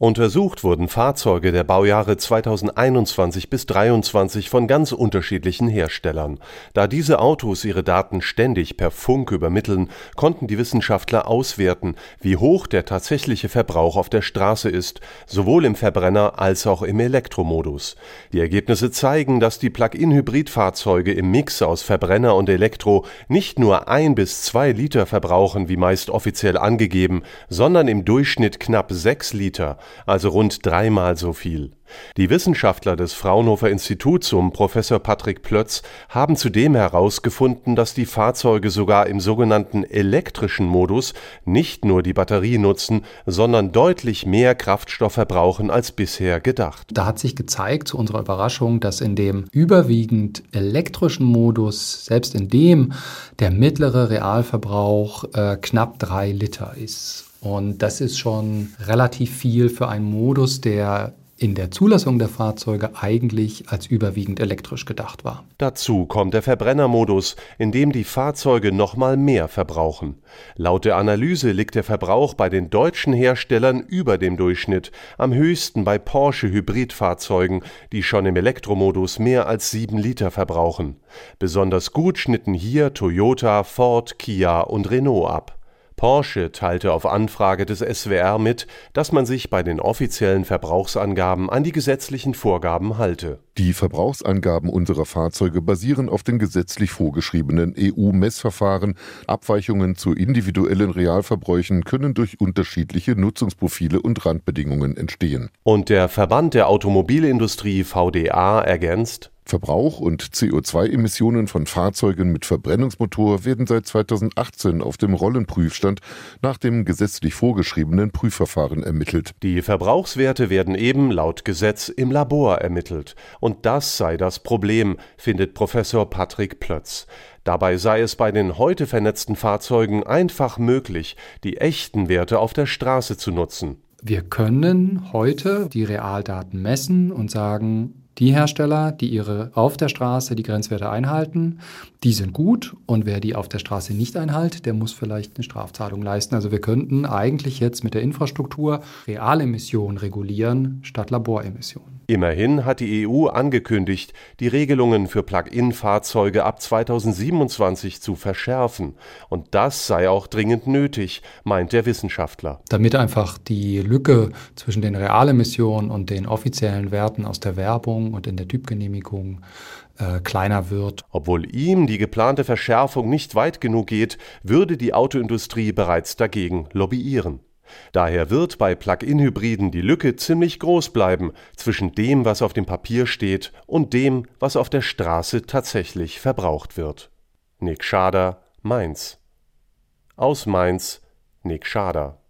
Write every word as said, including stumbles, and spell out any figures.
Untersucht wurden Fahrzeuge der Baujahre zweitausendeinundzwanzig bis dreiundzwanzig von ganz unterschiedlichen Herstellern. Da diese Autos ihre Daten ständig per Funk übermitteln, konnten die Wissenschaftler auswerten, wie hoch der tatsächliche Verbrauch auf der Straße ist, sowohl im Verbrenner als auch im Elektromodus. Die Ergebnisse zeigen, dass die Plug-in-Hybrid-Fahrzeuge im Mix aus Verbrenner und Elektro nicht nur ein bis zwei Liter verbrauchen, wie meist offiziell angegeben, sondern im Durchschnitt knapp sechs Liter. Also rund dreimal so viel. Die Wissenschaftler des Fraunhofer Instituts um Professor Patrick Plötz haben zudem herausgefunden, dass die Fahrzeuge sogar im sogenannten elektrischen Modus nicht nur die Batterie nutzen, sondern deutlich mehr Kraftstoff verbrauchen als bisher gedacht. Da hat sich gezeigt, zu unserer Überraschung, dass in dem überwiegend elektrischen Modus, selbst in dem der mittlere Realverbrauch äh, knapp drei Liter ist. Und das ist schon relativ viel für einen Modus, der in der Zulassung der Fahrzeuge eigentlich als überwiegend elektrisch gedacht war. Dazu kommt der Verbrennermodus, in dem die Fahrzeuge nochmal mehr verbrauchen. Laut der Analyse liegt der Verbrauch bei den deutschen Herstellern über dem Durchschnitt, am höchsten bei Porsche-Hybridfahrzeugen, die schon im Elektromodus mehr als sieben Liter verbrauchen. Besonders gut schnitten hier Toyota, Ford, Kia und Renault ab. Porsche teilte auf Anfrage des S W R mit, dass man sich bei den offiziellen Verbrauchsangaben an die gesetzlichen Vorgaben halte. Die Verbrauchsangaben unserer Fahrzeuge basieren auf den gesetzlich vorgeschriebenen E U-Messverfahren. Abweichungen zu individuellen Realverbräuchen können durch unterschiedliche Nutzungsprofile und Randbedingungen entstehen. Und der Verband der Automobilindustrie V D A ergänzt: Verbrauch und C O zwei Emissionen von Fahrzeugen mit Verbrennungsmotor werden seit zweitausendachtzehn auf dem Rollenprüfstand nach dem gesetzlich vorgeschriebenen Prüfverfahren ermittelt. Die Verbrauchswerte werden eben laut Gesetz im Labor ermittelt. Und das sei das Problem, findet Professor Patrick Plötz. Dabei sei es bei den heute vernetzten Fahrzeugen einfach möglich, die echten Werte auf der Straße zu nutzen. Wir können heute die Realdaten messen und sagen, die Hersteller, die ihre auf der Straße die Grenzwerte einhalten, die sind gut, und wer die auf der Straße nicht einhält, der muss vielleicht eine Strafzahlung leisten. Also wir könnten eigentlich jetzt mit der Infrastruktur Realemissionen regulieren statt Laboremissionen. Immerhin hat die E U angekündigt, die Regelungen für Plug-in-Fahrzeuge ab zweitausendsiebenundzwanzig zu verschärfen. Und das sei auch dringend nötig, meint der Wissenschaftler. Damit einfach die Lücke zwischen den Realemissionen und den offiziellen Werten aus der Werbung und in der Typgenehmigung äh, kleiner wird. Obwohl ihm die geplante Verschärfung nicht weit genug geht, würde die Autoindustrie bereits dagegen lobbyieren. Daher wird bei Plug-in-Hybriden die Lücke ziemlich groß bleiben zwischen dem, was auf dem Papier steht, und dem, was auf der Straße tatsächlich verbraucht wird. Nick Schader, Mainz. Aus Mainz, Nick Schader.